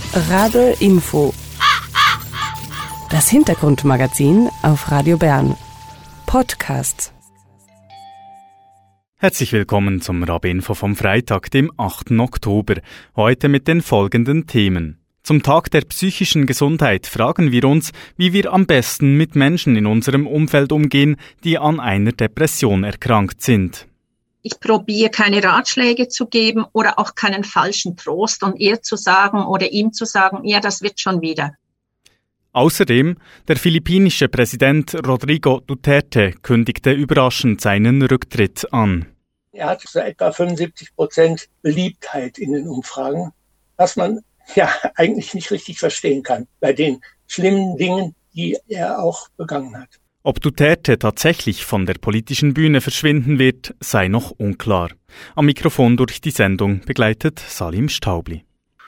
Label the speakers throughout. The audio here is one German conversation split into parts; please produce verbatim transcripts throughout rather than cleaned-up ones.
Speaker 1: Rabe Info. Das Hintergrundmagazin auf Radio Bern. Podcast.
Speaker 2: Herzlich willkommen zum Rabe Info vom Freitag, dem achten Oktober. Heute mit den folgenden Themen. Zum Tag der psychischen Gesundheit fragen wir uns, wie wir am besten mit Menschen in unserem Umfeld umgehen, die an einer Depression erkrankt sind.
Speaker 3: Ich probiere keine Ratschläge zu geben oder auch keinen falschen Trost und ihr zu sagen oder ihm zu sagen, ja, das wird schon wieder.
Speaker 2: Außerdem, der philippinische Präsident Rodrigo Duterte kündigte überraschend seinen Rücktritt an.
Speaker 4: Er hat so etwa fünfundsiebzig Prozent Beliebtheit in den Umfragen, was man ja eigentlich nicht richtig verstehen kann bei den schlimmen Dingen, die er auch begangen hat.
Speaker 2: Ob Duterte tatsächlich von der politischen Bühne verschwinden wird, sei noch unklar. Am Mikrofon durch die Sendung begleitet Salim Staubli.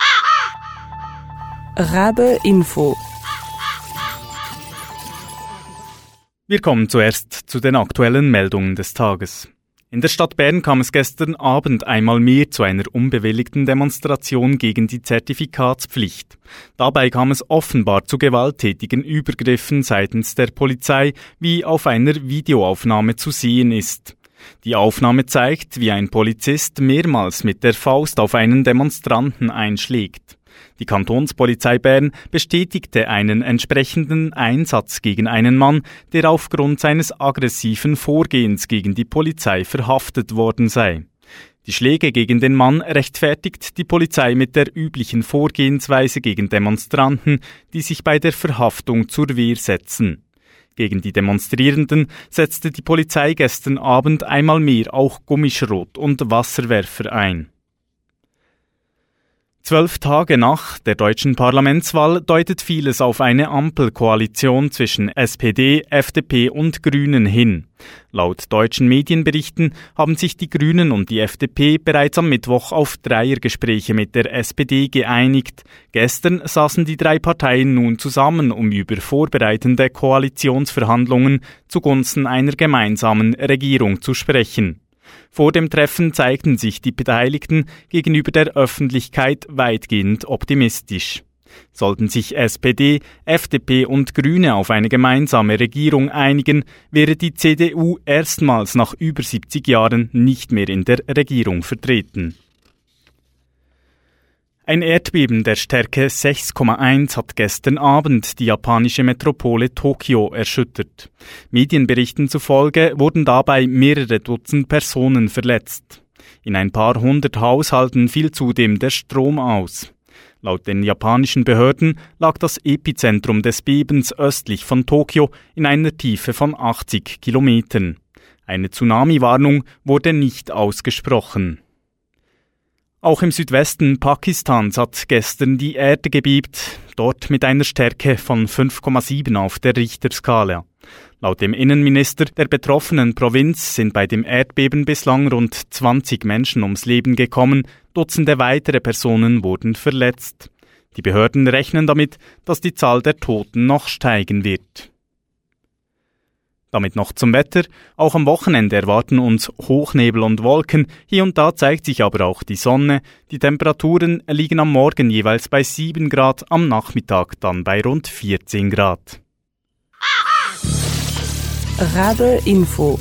Speaker 1: Rabe Info.
Speaker 2: Wir kommen zuerst zu den aktuellen Meldungen des Tages. In der Stadt Bern kam es gestern Abend einmal mehr zu einer unbewilligten Demonstration gegen die Zertifikatspflicht. Dabei kam es offenbar zu gewalttätigen Übergriffen seitens der Polizei, wie auf einer Videoaufnahme zu sehen ist. Die Aufnahme zeigt, wie ein Polizist mehrmals mit der Faust auf einen Demonstranten einschlägt. Die Kantonspolizei Bern bestätigte einen entsprechenden Einsatz gegen einen Mann, der aufgrund seines aggressiven Vorgehens gegen die Polizei verhaftet worden sei. Die Schläge gegen den Mann rechtfertigt die Polizei mit der üblichen Vorgehensweise gegen Demonstranten, die sich bei der Verhaftung zur Wehr setzen. Gegen die Demonstrierenden setzte die Polizei gestern Abend einmal mehr auch Gummischrot und Wasserwerfer ein. Zwölf Tage nach der deutschen Parlamentswahl deutet vieles auf eine Ampelkoalition zwischen S P D, F D P und Grünen hin. Laut deutschen Medienberichten haben sich die Grünen und die F D P bereits am Mittwoch auf Dreiergespräche mit der S P D geeinigt. Gestern saßen die drei Parteien nun zusammen, um über vorbereitende Koalitionsverhandlungen zugunsten einer gemeinsamen Regierung zu sprechen. Vor dem Treffen zeigten sich die Beteiligten gegenüber der Öffentlichkeit weitgehend optimistisch. Sollten sich S P D, F D P und Grüne auf eine gemeinsame Regierung einigen, wäre die C D U erstmals nach über siebzig Jahren nicht mehr in der Regierung vertreten. Ein Erdbeben der Stärke sechs Komma eins hat gestern Abend die japanische Metropole Tokio erschüttert. Medienberichten zufolge wurden dabei mehrere Dutzend Personen verletzt. In ein paar hundert Haushalten fiel zudem der Strom aus. Laut den japanischen Behörden lag das Epizentrum des Bebens östlich von Tokio in einer Tiefe von achtzig Kilometern. Eine Tsunami-Warnung wurde nicht ausgesprochen. Auch im Südwesten Pakistans hat gestern die Erde gebebt, dort mit einer Stärke von fünf Komma sieben auf der Richterskala. Laut dem Innenminister der betroffenen Provinz sind bei dem Erdbeben bislang rund zwanzig Menschen ums Leben gekommen, Dutzende weitere Personen wurden verletzt. Die Behörden rechnen damit, dass die Zahl der Toten noch steigen wird. Damit noch zum Wetter. Auch am Wochenende erwarten uns Hochnebel und Wolken. Hier und da zeigt sich aber auch die Sonne. Die Temperaturen liegen am Morgen jeweils bei sieben Grad, am Nachmittag dann bei rund vierzehn Grad.
Speaker 1: Rabe Info.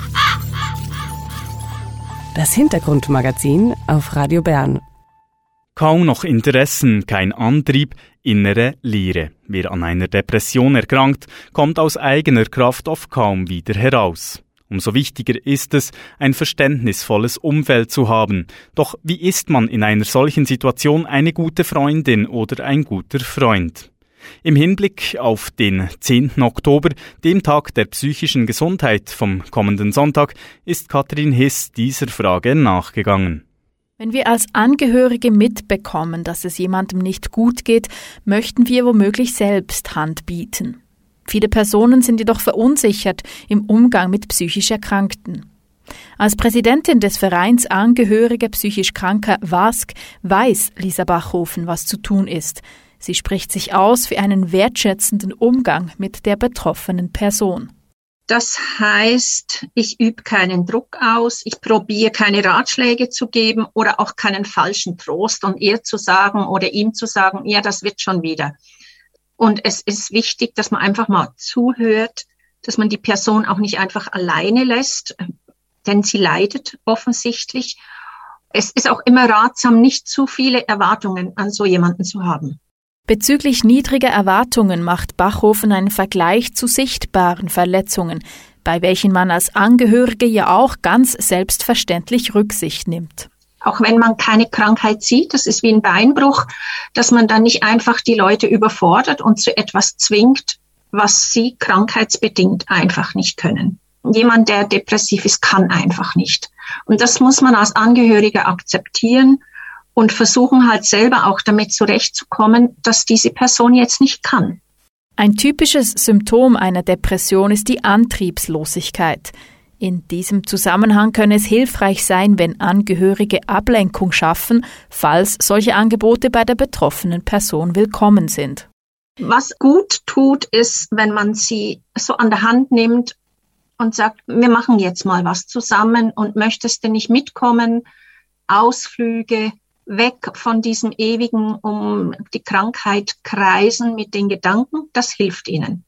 Speaker 1: Das Hintergrundmagazin auf Radio Bern.
Speaker 2: Kaum noch Interessen, kein Antrieb, innere Leere. Wer an einer Depression erkrankt, kommt aus eigener Kraft oft kaum wieder heraus. Umso wichtiger ist es, ein verständnisvolles Umfeld zu haben. Doch wie ist man in einer solchen Situation eine gute Freundin oder ein guter Freund? Im Hinblick auf den zehnten Oktober, dem Tag der psychischen Gesundheit vom kommenden Sonntag, ist Katrin Hiss dieser Frage nachgegangen.
Speaker 5: Wenn wir als Angehörige mitbekommen, dass es jemandem nicht gut geht, möchten wir womöglich selbst Hand bieten. Viele Personen sind jedoch verunsichert im Umgang mit psychisch Erkrankten. Als Präsidentin des Vereins Angehörige psychisch Kranker W A S K weiß Lisa Bachhofen, was zu tun ist. Sie spricht sich aus für einen wertschätzenden Umgang mit der betroffenen Person.
Speaker 3: Das heißt, ich übe keinen Druck aus, ich probiere keine Ratschläge zu geben oder auch keinen falschen Trost und ihr zu sagen oder ihm zu sagen, ja, das wird schon wieder. Und es ist wichtig, dass man einfach mal zuhört, dass man die Person auch nicht einfach alleine lässt, denn sie leidet offensichtlich. Es ist auch immer ratsam, nicht zu viele Erwartungen an so jemanden zu haben.
Speaker 5: Bezüglich niedriger Erwartungen macht Bachhofen einen Vergleich zu sichtbaren Verletzungen, bei welchen man als Angehörige ja auch ganz selbstverständlich Rücksicht nimmt.
Speaker 3: Auch wenn man keine Krankheit sieht, das ist wie ein Beinbruch, dass man dann nicht einfach die Leute überfordert und zu etwas zwingt, was sie krankheitsbedingt einfach nicht können. Jemand, der depressiv ist, kann einfach nicht. Und das muss man als Angehöriger akzeptieren und versuchen halt selber auch damit zurechtzukommen, dass diese Person jetzt nicht kann.
Speaker 5: Ein typisches Symptom einer Depression ist die Antriebslosigkeit. In diesem Zusammenhang könne es hilfreich sein, wenn Angehörige Ablenkung schaffen, falls solche Angebote bei der betroffenen Person willkommen sind.
Speaker 3: Was gut tut, ist, wenn man sie so an der Hand nimmt und sagt, wir machen jetzt mal was zusammen und möchtest du nicht mitkommen? Ausflüge, weg von diesem ewigen um die Krankheit kreisen mit den Gedanken, das hilft ihnen.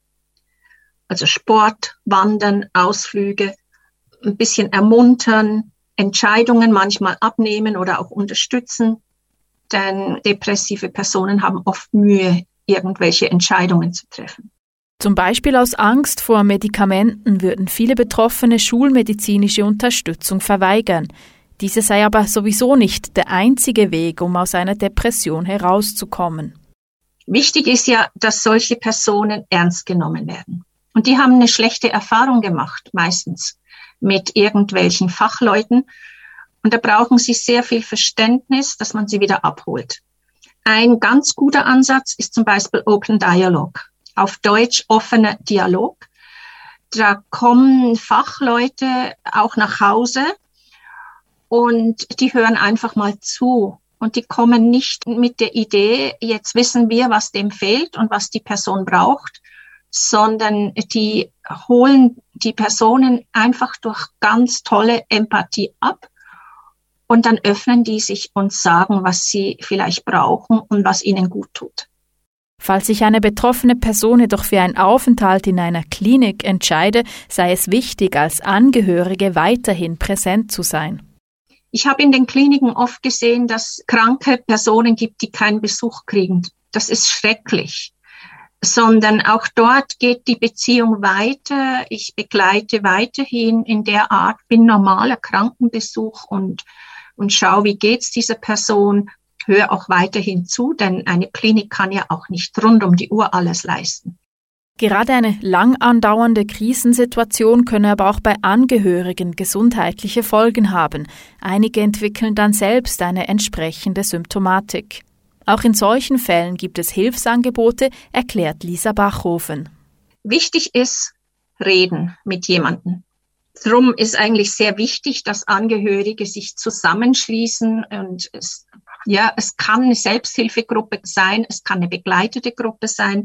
Speaker 3: Also Sport, Wandern, Ausflüge, ein bisschen ermuntern, Entscheidungen manchmal abnehmen oder auch unterstützen, denn depressive Personen haben oft Mühe, irgendwelche Entscheidungen zu treffen.
Speaker 5: Zum Beispiel aus Angst vor Medikamenten würden viele Betroffene schulmedizinische Unterstützung verweigern. Diese sei aber sowieso nicht der einzige Weg, um aus einer Depression herauszukommen.
Speaker 3: Wichtig ist ja, dass solche Personen ernst genommen werden. Und die haben eine schlechte Erfahrung gemacht, meistens mit irgendwelchen Fachleuten. Und da brauchen sie sehr viel Verständnis, dass man sie wieder abholt. Ein ganz guter Ansatz ist zum Beispiel Open Dialogue. Auf Deutsch offener Dialog. Da kommen Fachleute auch nach Hause und die hören einfach mal zu. Und die kommen nicht mit der Idee, jetzt wissen wir, was dem fehlt und was die Person braucht, sondern die holen die Personen einfach durch ganz tolle Empathie ab und dann öffnen die sich und sagen, was sie vielleicht brauchen und was ihnen gut tut.
Speaker 5: Falls sich eine betroffene Person jedoch für einen Aufenthalt in einer Klinik entscheide, sei es wichtig, als Angehörige weiterhin präsent zu sein.
Speaker 3: Ich habe in den Kliniken oft gesehen, dass es kranke Personen gibt, die keinen Besuch kriegen. Das ist schrecklich. Sondern auch dort geht die Beziehung weiter. Ich begleite weiterhin in der Art, bin normaler Krankenbesuch und, und schaue, wie geht's dieser Person. Höre auch weiterhin zu, denn eine Klinik kann ja auch nicht rund um die Uhr alles leisten.
Speaker 5: Gerade eine lang andauernde Krisensituation könne aber auch bei Angehörigen gesundheitliche Folgen haben. Einige entwickeln dann selbst eine entsprechende Symptomatik. Auch in solchen Fällen gibt es Hilfsangebote, erklärt Lisa Bachhofen.
Speaker 3: Wichtig ist, reden mit jemandem. Darum ist eigentlich sehr wichtig, dass Angehörige sich zusammenschließen und es, ja, es kann eine Selbsthilfegruppe sein, es kann eine begleitete Gruppe sein.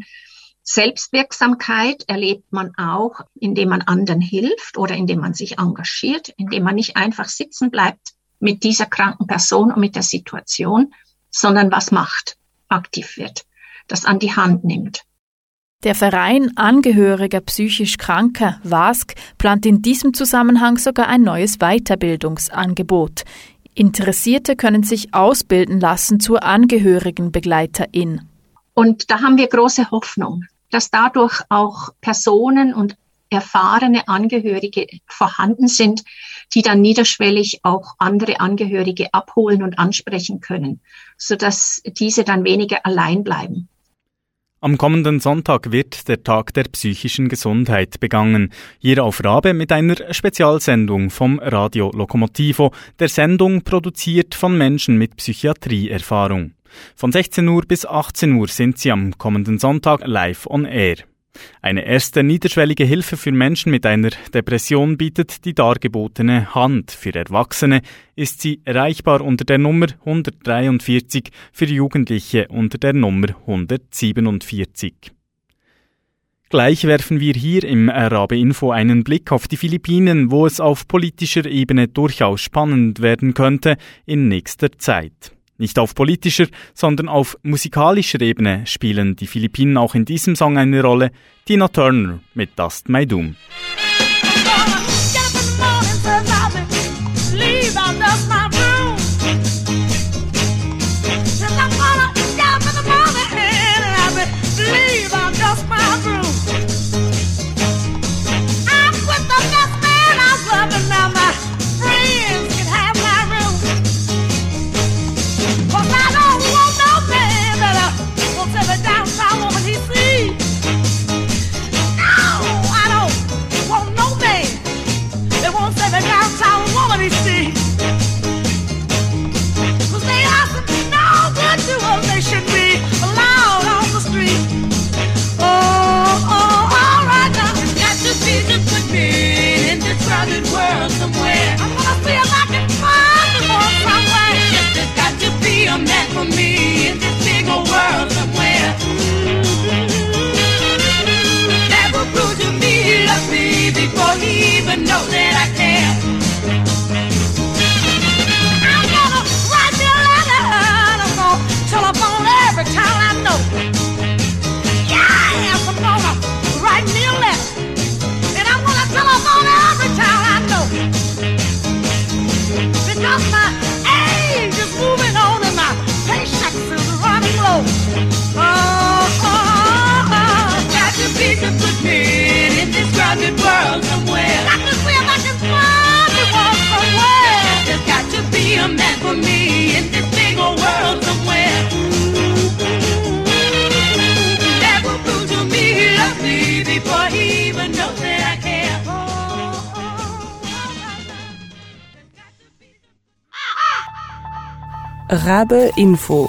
Speaker 3: Selbstwirksamkeit erlebt man auch, indem man anderen hilft oder indem man sich engagiert, indem man nicht einfach sitzen bleibt mit dieser kranken Person und mit der Situation, sondern was macht, aktiv wird, das an die Hand nimmt.
Speaker 5: Der Verein Angehöriger psychisch Kranker, W A S K, plant in diesem Zusammenhang sogar ein neues Weiterbildungsangebot. Interessierte können sich ausbilden lassen zur Angehörigenbegleiterin.
Speaker 3: Und da haben wir große Hoffnung, dass dadurch auch Personen und erfahrene Angehörige vorhanden sind, die dann niederschwellig auch andere Angehörige abholen und ansprechen können, sodass diese dann weniger allein bleiben.
Speaker 2: Am kommenden Sonntag wird der Tag der psychischen Gesundheit begangen. Hier auf Rabe mit einer Spezialsendung vom Radio Lokomotivo, der Sendung produziert von Menschen mit Psychiatrieerfahrung. Von sechzehn Uhr bis achtzehn Uhr sind sie am kommenden Sonntag live on air. Eine erste niederschwellige Hilfe für Menschen mit einer Depression bietet die dargebotene Hand. Für Erwachsene ist sie erreichbar unter der Nummer hundertdreiundvierzig, für Jugendliche unter der Nummer hundertsiebenundvierzig. Gleich werfen wir hier im Rabe Info einen Blick auf die Philippinen, wo es auf politischer Ebene durchaus spannend werden könnte in nächster Zeit. Nicht auf politischer, sondern auf musikalischer Ebene spielen die Philippinen auch in diesem Song eine Rolle. Tina Turner mit Dust My Doom.
Speaker 1: Rabe Info.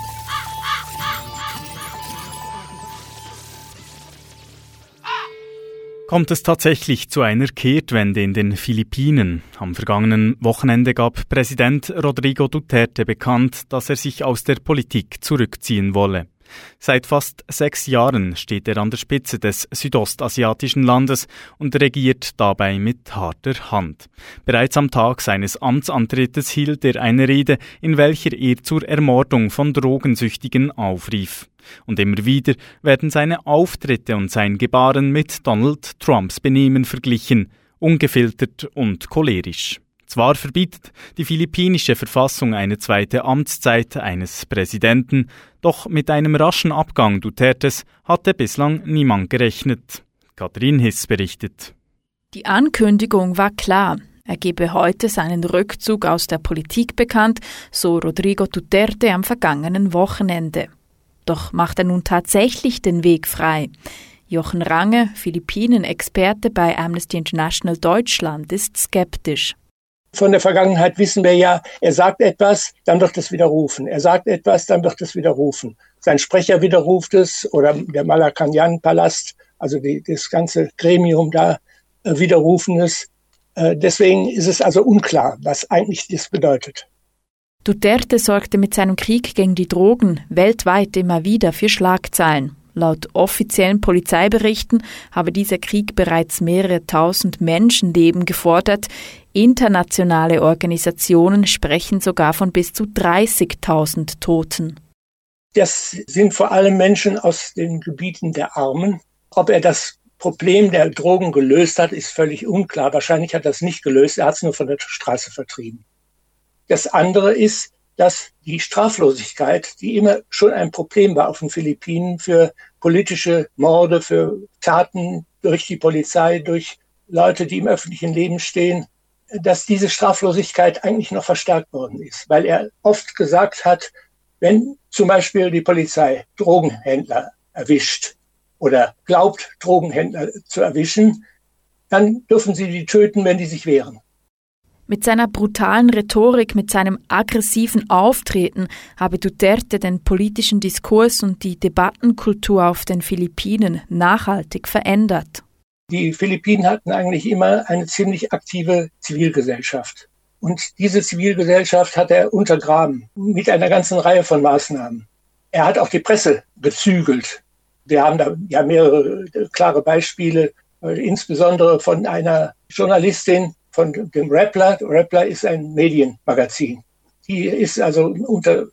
Speaker 2: Kommt es tatsächlich zu einer Kehrtwende in den Philippinen? Am vergangenen Wochenende gab Präsident Rodrigo Duterte bekannt, dass er sich aus der Politik zurückziehen wolle. Seit fast sechs Jahren steht er an der Spitze des südostasiatischen Landes und regiert dabei mit harter Hand. Bereits am Tag seines Amtsantrittes hielt er eine Rede, in welcher er zur Ermordung von Drogensüchtigen aufrief. Und immer wieder werden seine Auftritte und sein Gebaren mit Donald Trumps Benehmen verglichen, ungefiltert und cholerisch. Zwar verbietet die philippinische Verfassung eine zweite Amtszeit eines Präsidenten, doch mit einem raschen Abgang Dutertes hatte bislang niemand gerechnet. Katrin Hiss berichtet.
Speaker 5: Die Ankündigung war klar. Er gebe heute seinen Rückzug aus der Politik bekannt, so Rodrigo Duterte am vergangenen Wochenende. Doch macht er nun tatsächlich den Weg frei? Jochen Range, Philippinen-Experte bei Amnesty International Deutschland, ist skeptisch.
Speaker 4: Von der Vergangenheit wissen wir ja, er sagt etwas, dann wird es widerrufen. Er sagt etwas, dann wird es widerrufen. Sein Sprecher widerruft es oder der Malacañang-Palast, also die, das ganze Gremium da äh, widerrufen es. Äh, deswegen ist es also unklar, was eigentlich das bedeutet.
Speaker 5: Duterte sorgte mit seinem Krieg gegen die Drogen weltweit immer wieder für Schlagzeilen. Laut offiziellen Polizeiberichten habe dieser Krieg bereits mehrere tausend Menschenleben gefordert. Internationale Organisationen sprechen sogar von bis zu dreißigtausend Toten.
Speaker 4: Das sind vor allem Menschen aus den Gebieten der Armen. Ob er das Problem der Drogen gelöst hat, ist völlig unklar. Wahrscheinlich hat er es nicht gelöst, er hat es nur von der Straße vertrieben. Das andere ist, dass die Straflosigkeit, die immer schon ein Problem war auf den Philippinen für politische Morde, für Taten durch die Polizei, durch Leute, die im öffentlichen Leben stehen, dass diese Straflosigkeit eigentlich noch verstärkt worden ist, weil er oft gesagt hat, wenn zum Beispiel die Polizei Drogenhändler erwischt oder glaubt, Drogenhändler zu erwischen, dann dürfen sie die töten, wenn die sich wehren.
Speaker 5: Mit seiner brutalen Rhetorik, mit seinem aggressiven Auftreten habe Duterte den politischen Diskurs und die Debattenkultur auf den Philippinen nachhaltig verändert.
Speaker 4: Die Philippinen hatten eigentlich immer eine ziemlich aktive Zivilgesellschaft. Und diese Zivilgesellschaft hat er untergraben mit einer ganzen Reihe von Maßnahmen. Er hat auch die Presse gezügelt. Wir haben da ja mehrere klare Beispiele, insbesondere von einer Journalistin von dem Rappler. Rappler ist ein Medienmagazin. Die ist also unter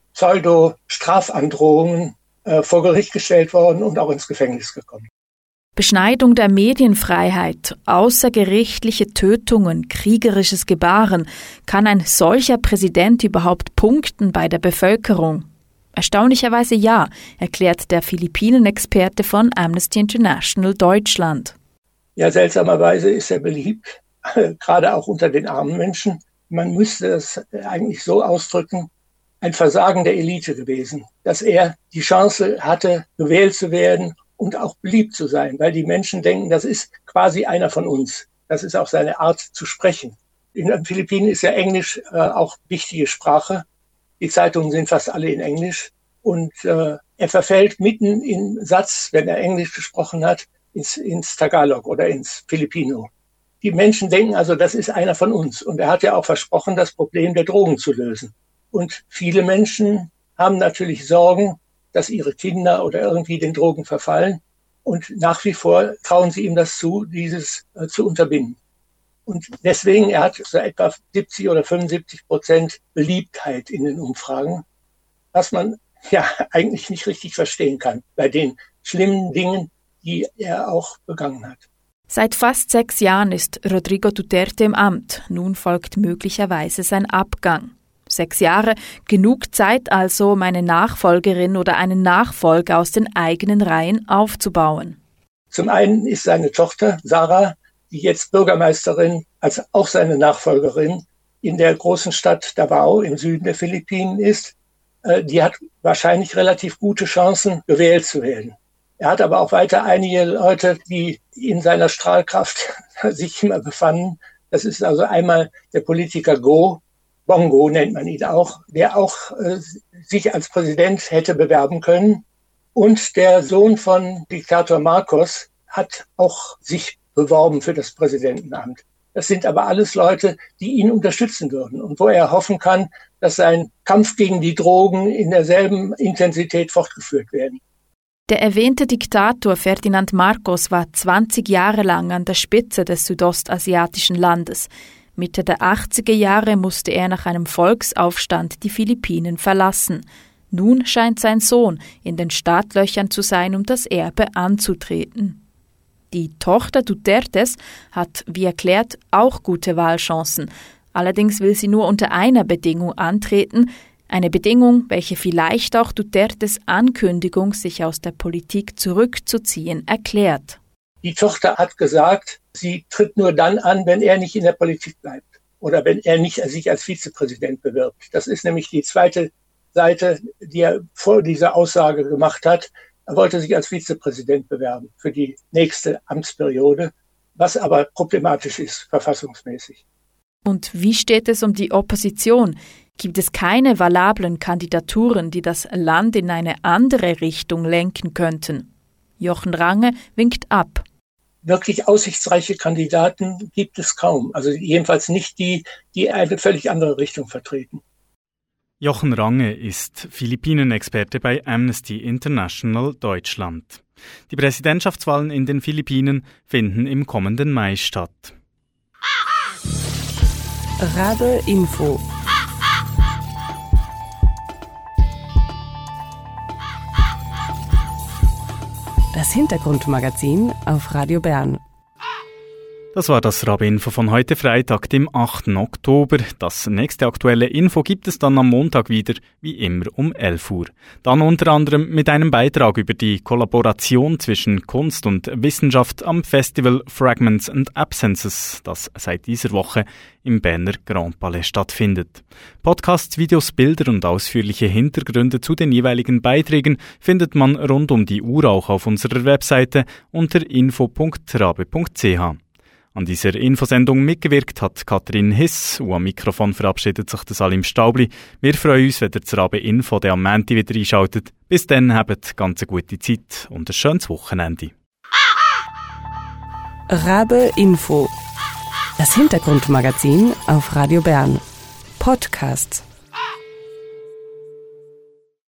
Speaker 4: Pseudo-Strafandrohungen äh, vor Gericht gestellt worden und auch ins Gefängnis gekommen.
Speaker 5: Beschneidung der Medienfreiheit, außergerichtliche Tötungen, kriegerisches Gebaren. Kann ein solcher Präsident überhaupt punkten bei der Bevölkerung? Erstaunlicherweise ja, erklärt der Philippinen-Experte von Amnesty International Deutschland.
Speaker 4: Ja, seltsamerweise ist er beliebt, gerade auch unter den armen Menschen. Man müsste es eigentlich so ausdrücken, ein Versagen der Elite gewesen, dass er die Chance hatte, gewählt zu werden und auch beliebt zu sein, weil die Menschen denken, das ist quasi einer von uns. Das ist auch seine Art zu sprechen. In den Philippinen ist ja Englisch äh, auch wichtige Sprache. Die Zeitungen sind fast alle in Englisch. Und äh, er verfällt mitten im Satz, wenn er Englisch gesprochen hat, ins, ins Tagalog oder ins Filipino. Die Menschen denken also, das ist einer von uns. Und er hat ja auch versprochen, das Problem der Drogen zu lösen. Und viele Menschen haben natürlich Sorgen, dass ihre Kinder oder irgendwie den Drogen verfallen. Und nach wie vor trauen sie ihm das zu, dieses äh, zu unterbinden. Und deswegen, er hat so etwa siebzig oder fünfundsiebzig Prozent Beliebtheit in den Umfragen, was man ja eigentlich nicht richtig verstehen kann bei den schlimmen Dingen, die er auch begangen hat.
Speaker 5: Seit fast sechs Jahren ist Rodrigo Duterte im Amt. Nun folgt möglicherweise sein Abgang. Sechs Jahre, genug Zeit also, um eine Nachfolgerin oder einen Nachfolger aus den eigenen Reihen aufzubauen.
Speaker 4: Zum einen ist seine Tochter Sara, die jetzt Bürgermeisterin, als auch seine Nachfolgerin in der großen Stadt Davao im Süden der Philippinen ist. Die hat wahrscheinlich relativ gute Chancen, gewählt zu werden. Er hat aber auch weiter einige Leute, die in seiner Strahlkraft sich immer befanden. Das ist also einmal der Politiker Go, Bongo nennt man ihn auch, der auch äh, sich als Präsident hätte bewerben können. Und der Sohn von Diktator Marcos hat auch sich beworben für das Präsidentenamt. Das sind aber alles Leute, die ihn unterstützen würden und wo er hoffen kann, dass sein Kampf gegen die Drogen in derselben Intensität fortgeführt werden.
Speaker 5: Der erwähnte Diktator Ferdinand Marcos war zwanzig Jahre lang an der Spitze des südostasiatischen Landes. Mitte der achtziger Jahre musste er nach einem Volksaufstand die Philippinen verlassen. Nun scheint sein Sohn in den Startlöchern zu sein, um das Erbe anzutreten. Die Tochter Dutertes hat, wie erklärt, auch gute Wahlchancen. Allerdings will sie nur unter einer Bedingung antreten, eine Bedingung, welche vielleicht auch Dutertes Ankündigung, sich aus der Politik zurückzuziehen, erklärt.
Speaker 4: Die Tochter hat gesagt, sie tritt nur dann an, wenn er nicht in der Politik bleibt oder wenn er nicht sich als Vizepräsident bewirbt. Das ist nämlich die zweite Seite, die er vor dieser Aussage gemacht hat. Er wollte sich als Vizepräsident bewerben für die nächste Amtsperiode, was aber problematisch ist, verfassungsmäßig.
Speaker 5: Und wie steht es um die Opposition? Gibt es keine valablen Kandidaturen, die das Land in eine andere Richtung lenken könnten? Jochen Range winkt ab.
Speaker 4: Wirklich aussichtsreiche Kandidaten gibt es kaum. Also jedenfalls nicht die, die eine völlig andere Richtung vertreten.
Speaker 2: Jochen Range ist Philippinen-Experte bei Amnesty International Deutschland. Die Präsidentschaftswahlen in den Philippinen finden im kommenden Mai statt.
Speaker 1: Rabe Info. Das Hintergrundmagazin auf Radio Bern.
Speaker 2: Das war das Rabe-Info von heute Freitag, dem achten Oktober. Das nächste aktuelle Info gibt es dann am Montag wieder, wie immer um elf Uhr. Dann unter anderem mit einem Beitrag über die Kollaboration zwischen Kunst und Wissenschaft am Festival Fragments and Absences, das seit dieser Woche im Berner Grand Palais stattfindet. Podcasts, Videos, Bilder und ausführliche Hintergründe zu den jeweiligen Beiträgen findet man rund um die Uhr auch auf unserer Webseite unter info punkt rabe punkt c h. An dieser Infosendung mitgewirkt hat Katrin Hiss und am Mikrofon verabschiedet sich der Salim Staubli. Wir freuen uns, wenn ihr das Rabe Info am Montag wieder einschaltet. Bis dann, habt ganz eine gute Zeit und ein schönes Wochenende.
Speaker 1: Rabe Info. Das Hintergrundmagazin auf Radio Bern. Podcasts.